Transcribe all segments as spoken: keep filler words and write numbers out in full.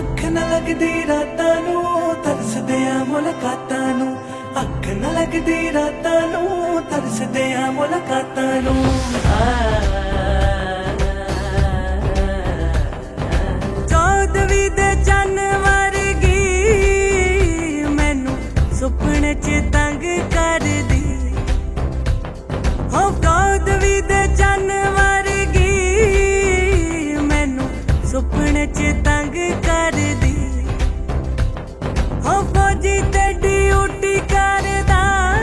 अख न लगदी रातां नूं तरसदे आ मुलाकातां नूं, अख न लगदी रातां नूं तरसदे आ मुलाकातां नूं। चौदहवीं दे चन्न वर्गी मैनू सुपने च तंग करदी, हो चौदहवीं दे चन्न वर्गी मैनू सुपने च तंग करदी, हो फौजी ते ड्यूटी करदा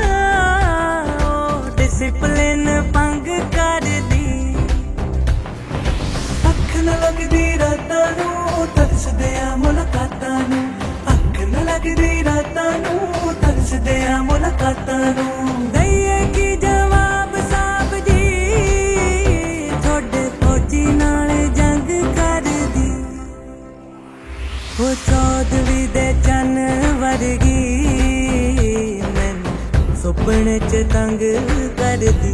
डिसिपलिन भंग करदी। अख न लगदी रातां नूं तरसदे आ मुलाकातां नूं, अख न लगदी रातां नूं तरसदे आ मुलाकातां नूं। दईए की जवाब साहब जी थोड़े फौजी नाल जंग करदी, हो चौदहवीं दे चन्न वर्गी मैनू सुपने च तंग करदी।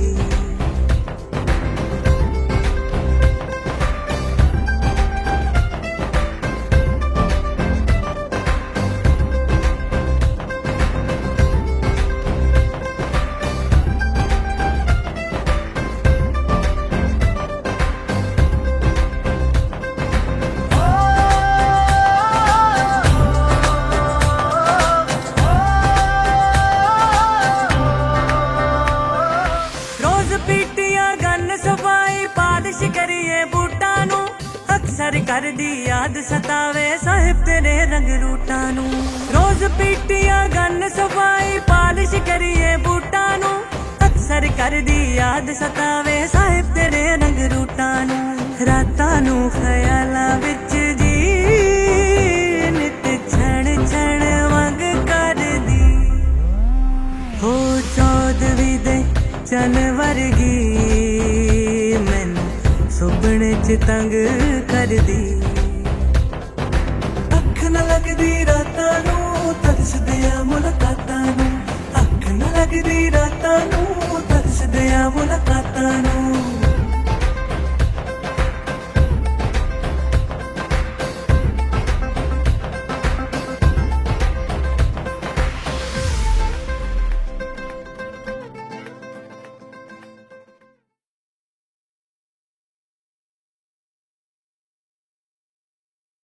पीटियां गन सफाई पालिश करिए बूटा नू, अक्सर कर दी याद सतावे साहिब तेरे रंग रूटा नू। रोज पीटियां गन सफाई पालिश करिए बूटा नू, अक्सर कर दी याद सतावे साहिब तेरे रंग रूटा नू। रातां नू ख्यालां विच जी नित छण छण वंग करदी, हो चौदहवीं दे चन्न वर्गी मैनू सुपने च तंग करदी।